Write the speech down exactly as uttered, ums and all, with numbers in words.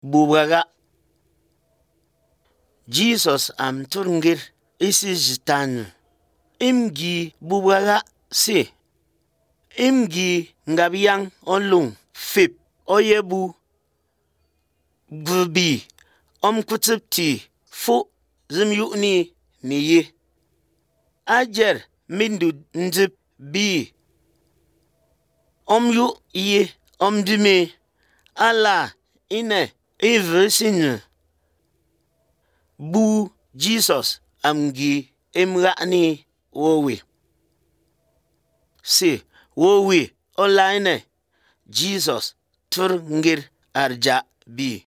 bubaga. Jesus am turngir isi jitan. Imgi bubaga si. Imgi ngabiyang onlung fip oyebu gubi om kutubti fu zim yu'ni niyi. Ajer mindu nzip bi om yu yi om dime ala ine ivrsin bu Jesus amgi imrani wowi. Si wowi olaine Jesus tur ngir arja bi.